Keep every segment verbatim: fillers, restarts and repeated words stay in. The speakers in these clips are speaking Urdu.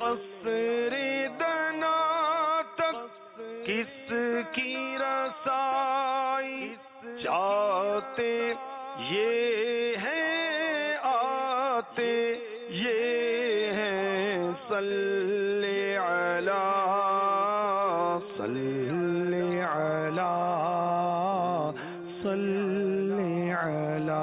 قصر دنا تک کس کی رسائی چاہتے یہ ہیں آتے یہ ہیں صلی علی صلی علی صلی علی.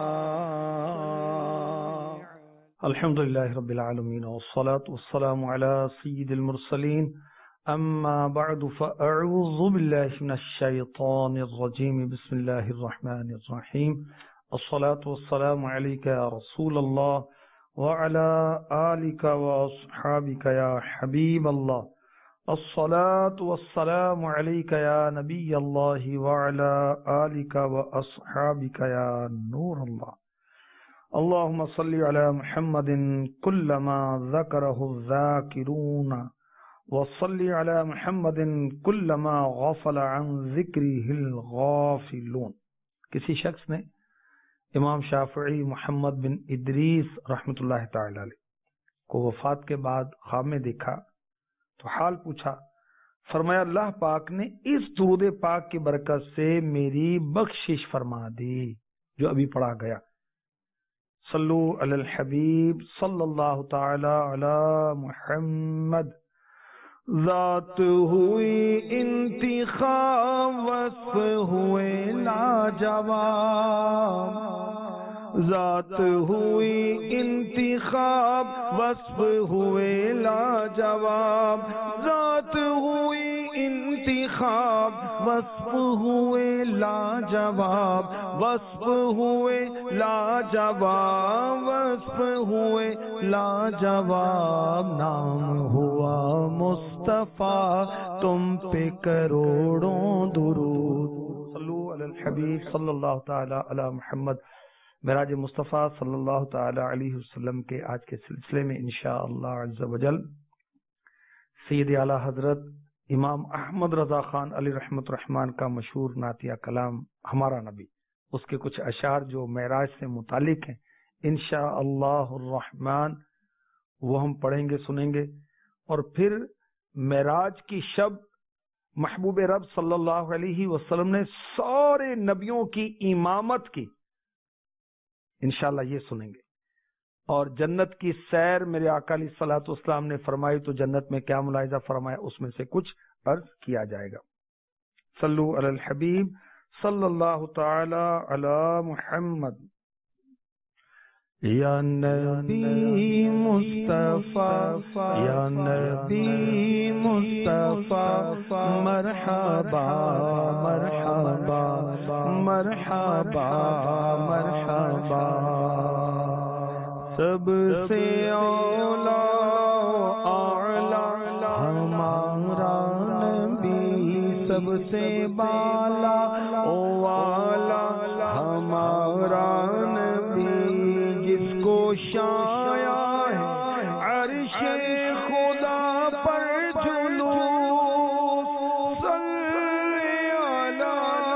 الحمدللہ رب العالمین والصلاة والسلام علی سید المرسلین اما بعد فاعوذ باللہ من الشیطان الرجیم بسم اللہ الرحمن الرحیم. الصلاة والسلام علیک یا رسول اللہ وعلى آلک واصحابک یا حبیب اللہ. الصلاة والسلام علیک یا نبی اللہ وعلى آلک واصحابک یا نور اللہ. اللهم صل على محمد كلما ذكره الذاكرون وصل على محمد كلما غفل عن ذكره الغافلون. کسی شخص نے امام شافعی محمد بن ادریس رحمۃ اللہ تعالی علیہ کو وفات کے بعد خواب میں دیکھا تو حال پوچھا. فرمایا اللہ پاک نے اس درود پاک کی برکت سے میری بخشش فرما دی جو ابھی پڑھا گیا. صلو علی الحبیب صلی اللہ تعالی علی محمد. ذات ہوئی انتخاب وصف ہوئے لاجواب. ذات ہوئی انتخاب وصف ہوئے لاجواب. ذات ہوئی انتخاب وصف ہوئے لاجواب. وصف ہوئے لاجواب وصف ہوئے لاجواب. نام ہوا مصطفیٰ تم پہ کروڑوں درود. صلو علی الحبیب صلی اللہ تعالی علی محمد. معراج مصطفیٰ صلی اللہ تعالی علیہ وسلم کے آج کے سلسلے میں انشاءاللہ عز و جل سید اعلی حضرت امام احمد رضا خان علی رحمت الرحمن کا مشہور نعتیہ کلام ہمارا نبی، اس کے کچھ اشعار جو معراج سے متعلق ہیں انشاءاللہ الرحمن وہ ہم پڑھیں گے سنیں گے. اور پھر معراج کی شب محبوب رب صلی اللہ علیہ وسلم نے سارے نبیوں کی امامت کی انشاءاللہ یہ سنیں گے. اور جنت کی سیر میرے آقا علیہ الصلوۃ والسلام نے فرمائی تو جنت میں کیا ملاحظہ فرمایا اس میں سے کچھ عرض کیا جائے گا. صلو علی الحبیب صلی اللہ تعالی علی محمد. یا نبی مصطفیٰ یا نبی مصطفیٰ مرحبا مرحبا مرحبا مرحبا. سب سے اولا اعلی ہمارا نبی، سب سے بالا والا ہمارا نبی، جس کو شایا ہے عرش خدا پر جلوس. صلی علی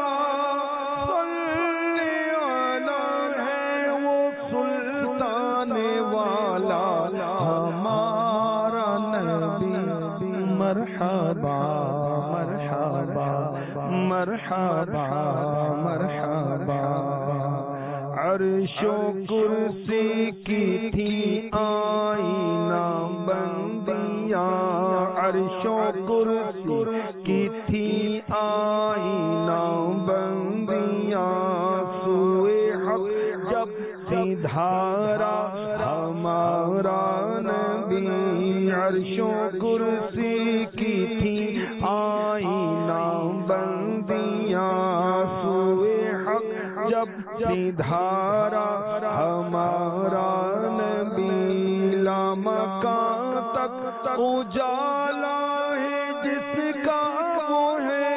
صلی علی ہے وہ سلطان والا ہمارا نبی. مرحبا مرحبا مرحبا مرحبا. عرش و کرسی کی تھی آئینہ بندیاں. عرش و کرسی کی تھی آئینہ بندیاں. سوئے حق جب سدھارا ہمارا نبی. عرش و کرسی کی تھی آئینہ بندیاں. سوئے حق جب سدھارا ہمارا نبی. لامکان تک اجالا ہے جس کا وہ ہے.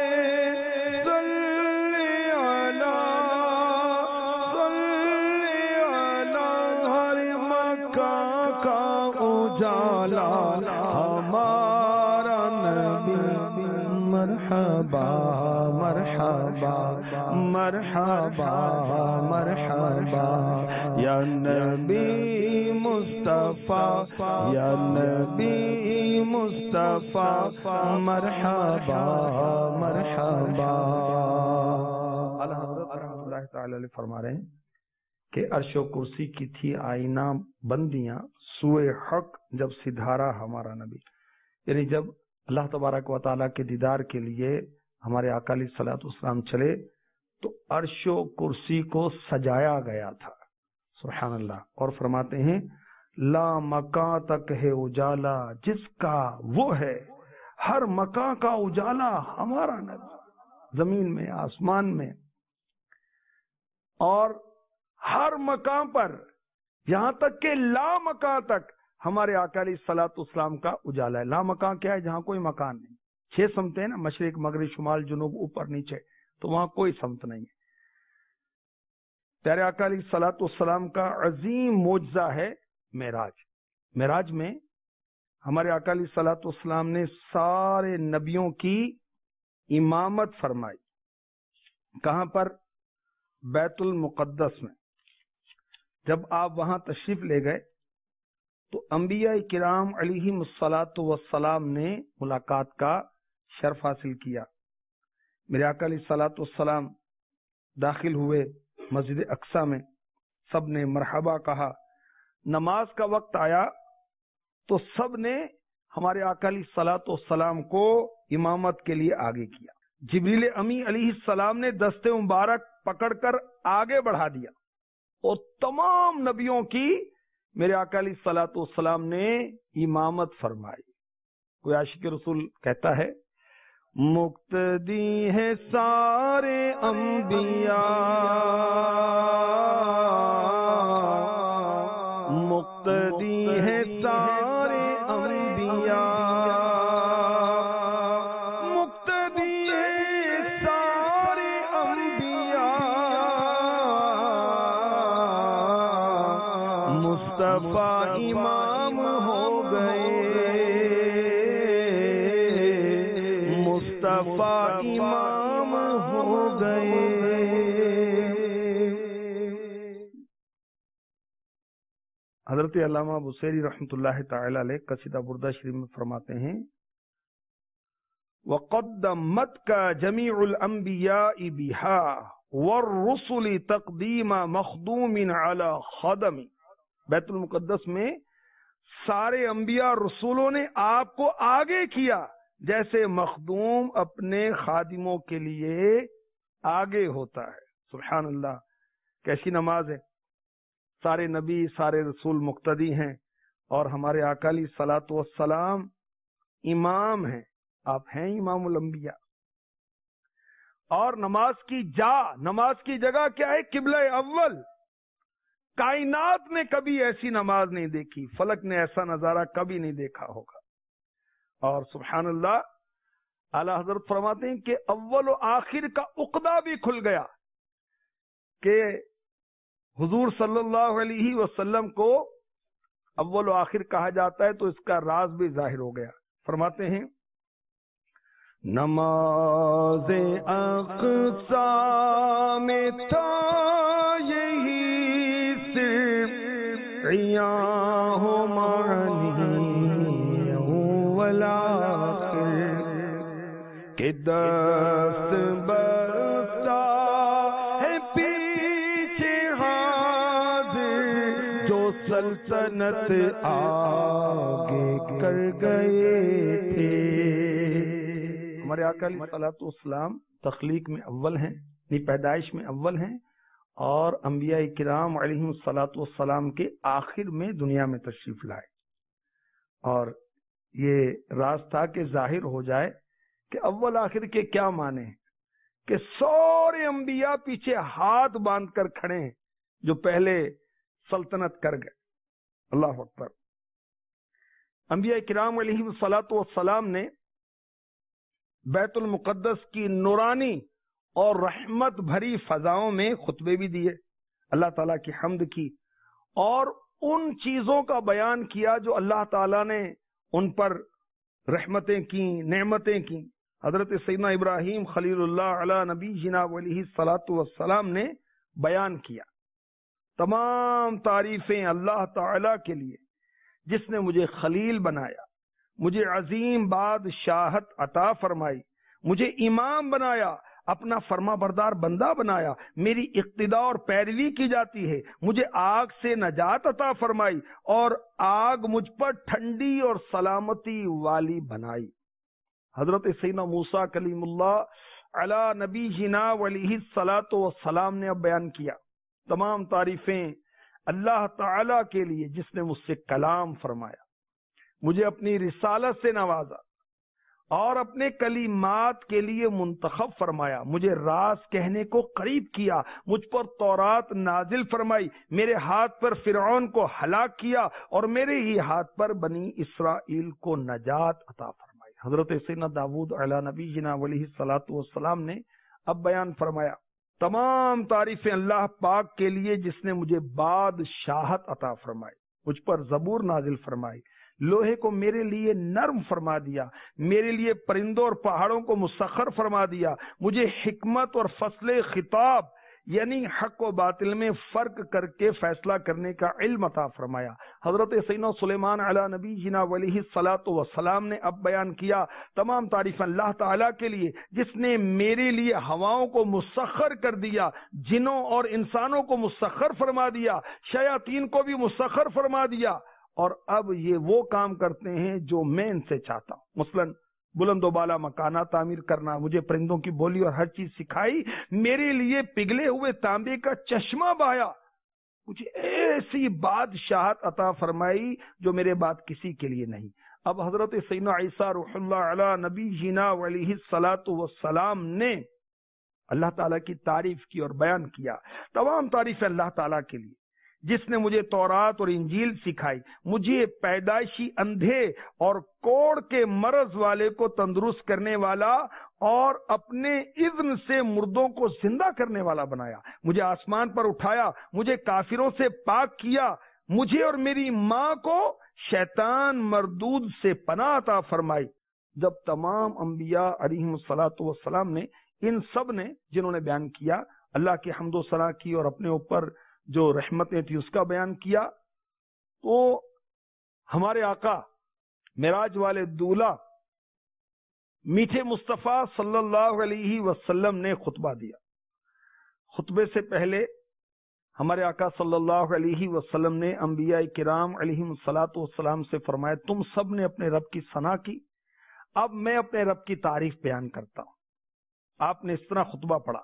صلی علی صلی علی ہر مکان کا اجالا ہمارا نبی. مرحبا مرحبا مرحبا مرحبا یا نبی مصطفیٰ یا نبی مصطفیٰ مرحبا مرحبا۔ اعلیٰ حضرت رحمۃ اللہ تعالی علیہ فرما رہے ہیں کہ عرش و کرسی کی تھی آئینہ بندیاں، سوئے حق جب سدھارا ہمارا نبی، یعنی جب اللہ تبارک و تعالیٰ کے دیدار کے لیے ہمارے آقا علیہ الصلوۃ والسلام چلے تو عرش و کرسی کو سجایا گیا تھا، سبحان اللہ۔ اور فرماتے ہیں لا مکان تک ہے اجالا جس کا وہ ہے ہر مکان کا اجالا ہمارا نبی، زمین میں آسمان میں اور ہر مقام پر، یہاں تک کہ لا مکان تک ہمارے آقا علیہ الصلوۃ والسلام کا اجالا ہے۔ لا مکان کیا ہے؟ جہاں کوئی مکان نہیں، چھ سمتیں ہیں نا، مشرق مغرب شمال جنوب اوپر نیچے، تو وہاں کوئی سمت نہیں ہے۔ پیارے آقا علیہ الصلوۃ والسلام کا عظیم معجزہ ہے معراج۔ معراج میں ہمارے آقا علیہ الصلوۃ والسلام نے سارے نبیوں کی امامت فرمائی۔ کہاں پر؟ بیت المقدس میں۔ جب آپ وہاں تشریف لے گئے تو انبیاء کرام علیہم الصلوۃ والسلام نے ملاقات کا شرف حاصل کیا۔ میرے آقا علیہ الصلوۃ والسلام داخل ہوئے مسجد اقصی میں، سب نے مرحبا کہا۔ نماز کا وقت آیا تو سب نے ہمارے آقا علیہ الصلوۃ والسلام کو امامت کے لیے آگے کیا۔ جبریل امی علیہ السلام نے دست مبارک پکڑ کر آگے بڑھا دیا اور تمام نبیوں کی میرے آقا علیہ الصلوۃ والسلام نے امامت فرمائی۔ کوئی عاشق رسول کہتا ہے مقتدی ہے سارے انبیاء، مقتدی ہے سارے انبیاء، مقتدی ہے سارے انبیاء، مصطفیٰ امام ہو گئے، مصطفیٰ امام ہو گئے۔ حضرت علامہ بصیری رحمۃ اللہ تعالی علیہ قصیدہ بردہ شریف میں فرماتے ہیں وَقَدَّمَتْكَ جَمِيعُ الْأَنْبِيَاءِ بِهَا وَالرُّسُلِ تَقْدِيمَ مَخْدُومٍ عَلَى خَدَمٍ۔ بیت المقدس میں سارے انبیاء رسولوں نے آپ کو آگے کیا جیسے مخدوم اپنے خادموں کے لیے آگے ہوتا ہے۔ سبحان اللہ، کیسی نماز ہے! سارے نبی سارے رسول مقتدی ہیں اور ہمارے آقا علیہ الصلوۃ والسلام امام ہیں، آپ ہیں امام الانبیاء۔ اور نماز کی جا، نماز کی جگہ کیا ہے؟ قبلہ اول۔ کائنات نے کبھی ایسی نماز نہیں دیکھی، فلک نے ایسا نظارہ کبھی نہیں دیکھا ہوگا۔ اور سبحان اللہ، اعلیٰ حضرت فرماتے ہیں کہ اول و آخر کا عقدہ بھی کھل گیا کہ حضور صلی اللہ علیہ وسلم کو اول و آخر کہا جاتا ہے تو اس کا راز بھی ظاہر ہو گیا۔ فرماتے ہیں نماز اقصی میں تھا یہی صرف عیاں ہو معنی اول آخر کہ دست برتا ہے پیچھے حاضر جو سلطنت آگے کر گئے تھے۔ ہمارے آقا علیہ الصلوۃ والسلام تخلیق میں اول ہیں، یعنی پیدائش میں اول ہیں، اور انبیاء کرام علیہم الصلوۃ والسلام کے آخر میں دنیا میں تشریف لائے۔ اور یہ راز تھا کہ ظاہر ہو جائے کہ اول آخر کے کیا معنی ہیں، کہ سارے انبیاء پیچھے ہاتھ باندھ کر کھڑے ہیں جو پہلے سلطنت کر گئے۔ اللہ اکبر۔ انبیاء کرام علیہم الصلوۃ والسلام نے بیت المقدس کی نورانی اور رحمت بھری فضاؤں میں خطبے بھی دیے، اللہ تعالیٰ کی حمد کی اور ان چیزوں کا بیان کیا جو اللہ تعالیٰ نے ان پر رحمتیں کی، نعمتیں کی۔ حضرت سیدنا ابراہیم خلیل اللہ علی نبی جناب علیہ الصلوۃ والسلام نے بیان کیا تمام تعریفیں اللہ تعالیٰ کے لیے جس نے مجھے خلیل بنایا، مجھے عظیم بادشاہت عطا فرمائی، مجھے امام بنایا، اپنا فرما بردار بندہ بنایا، میری اقتداء اور پیروی کی جاتی ہے، مجھے آگ سے نجات عطا فرمائی اور آگ مجھ پر ٹھنڈی اور سلامتی والی بنائی۔ حضرت سیدنا موسیٰ کلیم اللہ علی نبی جنا علیہ الصلاۃ والسلام نے اب بیان کیا، تمام تعریفیں اللہ تعالی کے لیے جس نے مجھ سے کلام فرمایا، مجھے اپنی رسالت سے نوازا اور اپنے کلمات کے لیے منتخب فرمایا، مجھے راز کہنے کو قریب کیا، مجھ پر تورات نازل فرمائی، میرے ہاتھ پر فرعون کو ہلاک کیا اور میرے ہی ہاتھ پر بنی اسرائیل کو نجات عطا فرمائی۔ حضرت سیدنا داؤد علیہ نبی جنا علیہ الصلاۃ والسلام نے اب بیان فرمایا، تمام تعریفیں اللہ پاک کے لیے جس نے مجھے بادشاہت عطا فرمائی، مجھ پر زبور نازل فرمائی، لوہے کو میرے لیے نرم فرما دیا، میرے لیے پرندوں اور پہاڑوں کو مسخر فرما دیا، مجھے حکمت اور فصل خطاب یعنی حق و باطل میں فرق کر کے فیصلہ کرنے کا علم عطا فرمایا۔ حضرت سیدنا سلیمان علیہ نبی جنا علیہ الصلاۃ والسلام نے اب بیان کیا، تمام تعریف اللہ تعالیٰ کے لیے جس نے میرے لیے ہواؤں کو مسخر کر دیا، جنوں اور انسانوں کو مسخر فرما دیا، شیاطین کو بھی مسخر فرما دیا، اور اب یہ وہ کام کرتے ہیں جو میں ان سے چاہتا ہوں، مثلاً بلند و بالا مکانات تعمیر کرنا، مجھے پرندوں کی بولی اور ہر چیز سکھائی، میرے لیے پگھلے ہوئے تانبے کا چشمہ بہایا، مجھے ایسی بادشاہت عطا فرمائی جو میرے بعد کسی کے لیے نہیں۔ اب حضرت سیدنا عیسیٰ روح اللہ علی نبی جنا علیہ الصلاۃ والسلام نے اللہ تعالیٰ کی تعریف کی اور بیان کیا، تمام تعریف اللہ تعالیٰ کے لیے جس نے مجھے تورات اور انجیل سکھائی، مجھے پیدائشی اندھے اور کوڑ کے مرض والے کو تندرست کرنے والا اور اپنے اذن سے مردوں کو زندہ کرنے والا بنایا، مجھے آسمان پر اٹھایا، مجھے کافروں سے پاک کیا، مجھے اور میری ماں کو شیطان مردود سے پناہ عطا فرمائی۔ جب تمام انبیاء علیہم الصلاۃ والسلام نے ان سب نے جنہوں نے بیان کیا اللہ کی حمد و ثنا کی اور اپنے اوپر جو رحمتیں تھی اس کا بیان کیا، تو ہمارے آقا معراج والے دولہ میٹھے مصطفیٰ صلی اللہ علیہ وسلم نے خطبہ دیا۔ خطبے سے پہلے ہمارے آقا صلی اللہ علیہ وسلم نے انبیاء کرام علیہم الصلاۃ والسلام سے فرمایا، تم سب نے اپنے رب کی ثنا کی، اب میں اپنے رب کی تعریف بیان کرتا ہوں۔ آپ نے اس طرح خطبہ پڑھا،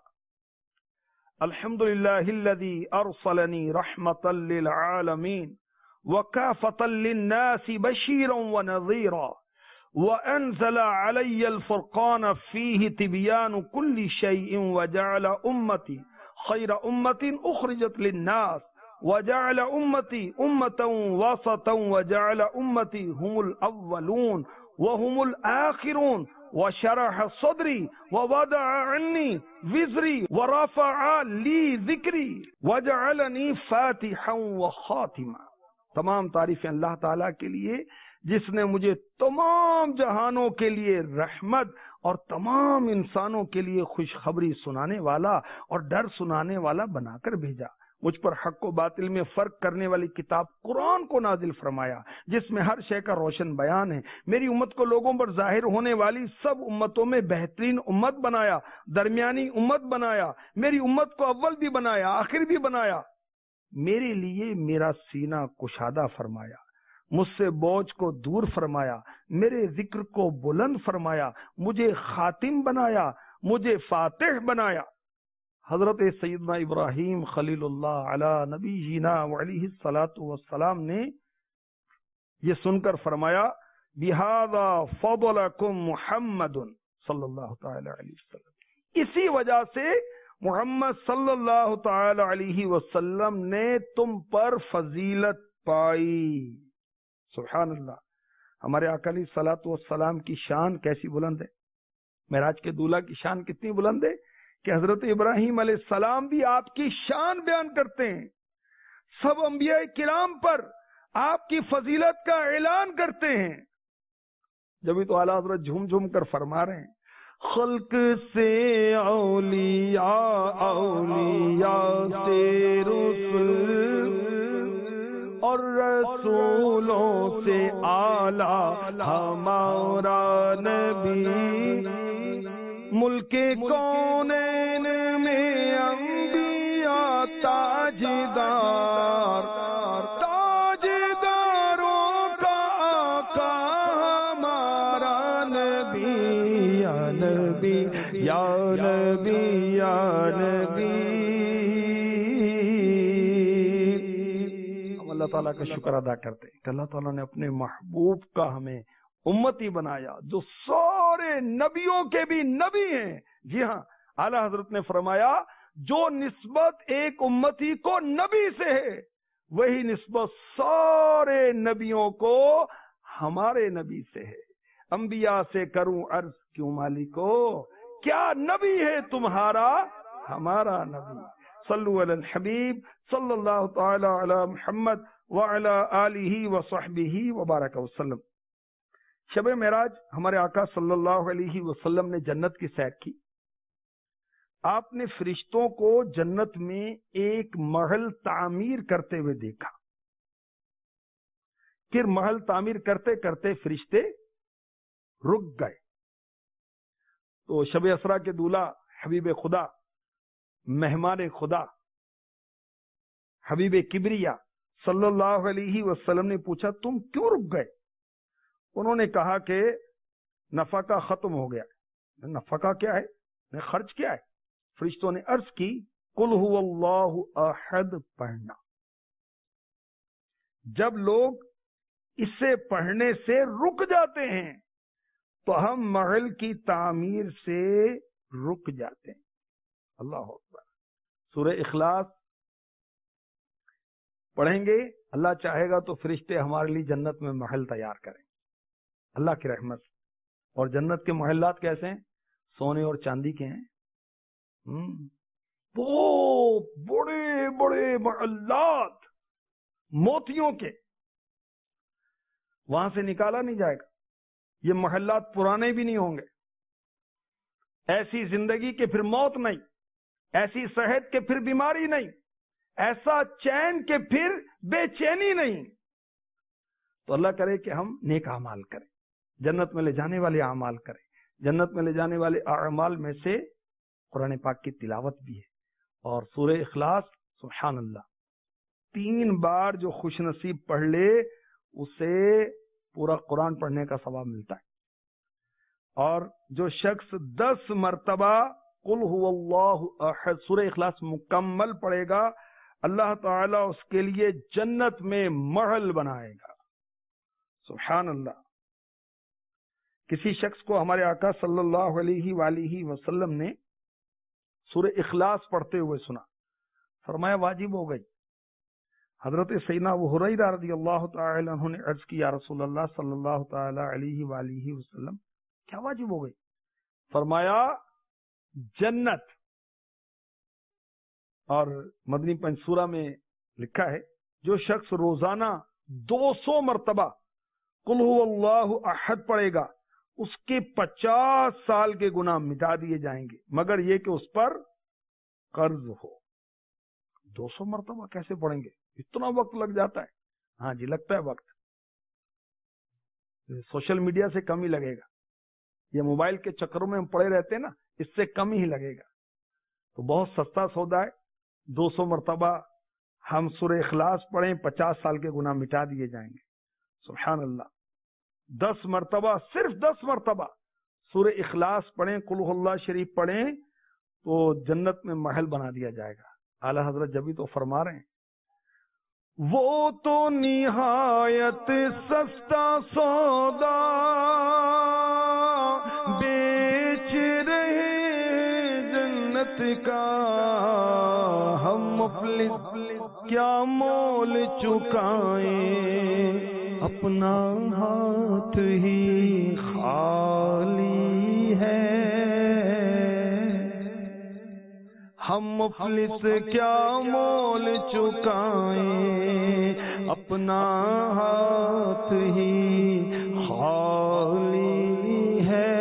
الحمد للہ الذی ارسلنی رحمتا للعالمین وکافۃ للناس بشیرا ونذیرا وانزل علی الفرقان فیہ تبیان کل شیء وجعل امتی خیر امت اخرجت للناس وجعل امتی امتا وسطا وجعل امتی هم الاولون وهم الاخرون وشرح صدری ووضع عنی وزری ورفع لی ذکری وجعلنی فاتحا وخاتما۔ تمام تعریفیں اللہ تعالیٰ کے لیے جس نے مجھے تمام جہانوں کے لیے رحمت اور تمام انسانوں کے لیے خوشخبری سنانے والا اور ڈر سنانے والا بنا کر بھیجا، مجھ پر حق و باطل میں فرق کرنے والی کتاب قرآن کو نازل فرمایا جس میں ہر شے کا روشن بیان ہے، میری امت کو لوگوں پر ظاہر ہونے والی سب امتوں میں بہترین امت بنایا، درمیانی امت بنایا، میری امت کو اول بھی بنایا آخر بھی بنایا، میرے لیے میرا سینہ کشادہ فرمایا، مجھ سے بوجھ کو دور فرمایا، میرے ذکر کو بلند فرمایا، مجھے خاتم بنایا، مجھے فاتح بنایا۔ حضرت سیدنا ابراہیم خلیل اللہ علی نبی جینا علیہ الصلاۃ والسلام نے یہ سن کر فرمایا، بہذا فضلکم محمد صلی اللہ تعالی علیہ وسلم، اسی وجہ سے محمد صلی اللہ تعالی علیہ وسلم نے تم پر فضیلت پائی۔ سبحان اللہ، ہمارے آقا علیہ الصلاۃ والسلام کی شان کیسی بلند ہے، معراج کے دولہ کی شان کتنی بلند ہے کہ حضرت ابراہیم علیہ السلام بھی آپ کی شان بیان کرتے ہیں، سب انبیاء کرام پر آپ کی فضیلت کا اعلان کرتے ہیں، جبھی تو اعلیٰ حضرت جھوم جھوم کر فرما رہے ہیں، خلق سے اولیاء اولیاء سے رسل اور رسولوں سے اعلیٰ ہمارا نبی، ملک کونین میں انبیاء تاجدار، تاجداروں کا آقا ہمارا نبی، یا نبی یا نبی یا نبی۔ ہم اللہ تعالیٰ کا شکر ادا کرتے ہیں کہ اللہ تعالیٰ نے اپنے محبوب کا ہمیں امتی بنایا، جو سارے نبیوں کے بھی نبی ہیں۔ جی ہاں، اعلیٰ حضرت نے فرمایا جو نسبت ایک امتی کو نبی سے ہے، وہی نسبت سارے نبیوں کو ہمارے نبی سے ہے۔ انبیاء سے کروں عرض کیوں مالکو، کیا نبی ہے تمہارا ہمارا نبی۔ صلو علی الحبیب صلی اللہ تعالی علی محمد وعلی آلہ وصحبہ وبارک وسلم۔ شب معراج ہمارے آقا صلی اللہ علیہ وسلم نے جنت کی سیر کی۔ آپ نے فرشتوں کو جنت میں ایک محل تعمیر کرتے ہوئے دیکھا۔ پھر محل تعمیر کرتے کرتے فرشتے رک گئے تو شب اسرا کے دولہا حبیب خدا، مہمان خدا، حبیب کبریا صلی اللہ علیہ وسلم نے پوچھا تم کیوں رک گئے؟ انہوں نے کہا کہ نفقہ ختم ہو گیا۔ نفقہ کیا ہے؟ خرچ کیا ہے؟ فرشتوں نے عرض کی قل هو اللہ احد پڑھنا۔ جب لوگ اسے پڑھنے سے رک جاتے ہیں تو ہم محل کی تعمیر سے رک جاتے ہیں۔ اللہ اکبر۔ سورہ اخلاص پڑھیں گے، اللہ چاہے گا تو فرشتے ہمارے لیے جنت میں محل تیار کریں اللہ کی رحمت۔ اور جنت کے محلات کیسے ہیں؟ سونے اور چاندی کے ہیں، بہت بڑے بڑے محلات موتیوں کے، وہاں سے نکالا نہیں جائے گا۔ یہ محلات پرانے بھی نہیں ہوں گے۔ ایسی زندگی کے پھر موت نہیں، ایسی صحت کے پھر بیماری نہیں، ایسا چین کے پھر بے چینی نہیں۔ تو اللہ کرے کہ ہم نیک اعمال کریں، جنت میں لے جانے والے اعمال کریں۔ جنت میں لے جانے والے اعمال میں سے قرآن پاک کی تلاوت بھی ہے، اور سورہ اخلاص سبحان اللہ تین بار جو خوش نصیب پڑھ لے اسے پورا قرآن پڑھنے کا ثواب ملتا ہے۔ اور جو شخص دس مرتبہ قل هو اللہ احد سورہ اخلاص مکمل پڑھے گا، اللہ تعالیٰ اس کے لیے جنت میں محل بنائے گا۔ سبحان اللہ۔ کسی شخص کو ہمارے آقا صلی اللہ علیہ وآلہ وسلم نے سورہ اخلاص پڑھتے ہوئے سنا، فرمایا واجب ہو گئی۔ حضرت سیدنا ابو ہریرہ رضی اللہ تعالی عنہ نے عرض کی یا رسول اللہ صلی اللہ تعالی علیہ وآلہ وسلم کیا واجب ہو گئی؟ فرمایا جنت۔ اور مدنی پنج سورہ میں لکھا ہے جو شخص روزانہ دو سو مرتبہ قل هو اللہ احد پڑھے گا اس کے پچاس سال کے گناہ مٹا دیے جائیں گے، مگر یہ کہ اس پر قرض ہو۔ دو سو مرتبہ کیسے پڑھیں گے؟ اتنا وقت لگ جاتا ہے؟ ہاں جی لگتا ہے وقت، سوشل میڈیا سے کم ہی لگے گا، یہ موبائل کے چکروں میں ہم پڑے رہتے ہیں نا، اس سے کم ہی لگے گا۔ تو بہت سستا سودا ہے، دو سو مرتبہ ہم سورہ اخلاص پڑھیں، پچاس سال کے گناہ مٹا دیے جائیں گے۔ سبحان اللہ۔ دس مرتبہ، صرف دس مرتبہ سورہ اخلاص پڑھیں، قل هو اللہ شریف پڑھیں تو جنت میں محل بنا دیا جائے گا۔ اعلیٰ حضرت جبھی تو فرما رہے ہیں وہ تو نہایت سستا سودا بیچ رہے جنت کا، ہم مفلس کیا مول چکائیں، اپنا ہاتھ ہی خالی ہے، ہم مفلس کیا مول چکائیں، اپنا ہاتھ ہی خالی ہے۔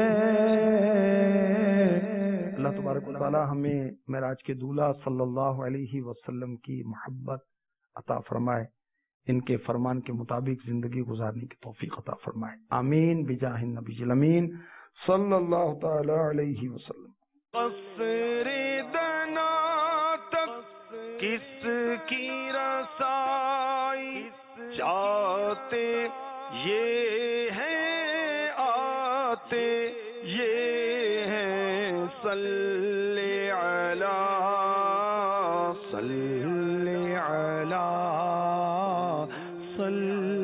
اللہ تبارک و تعالی ہمیں معراج کے دولہا صلی اللہ علیہ وسلم کی محبت عطا فرمائے۔ ان کے فرمان کے مطابق زندگی گزارنے کی توفیق عطا فرمائے، آمین بجاہ النبی الامین صلی اللہ تعالی علیہ وسلم۔ قصر دنا تک کس کی رسائی، چاہتے یہ ہے آتے یہ ہے، صلی علی صلی علی صلی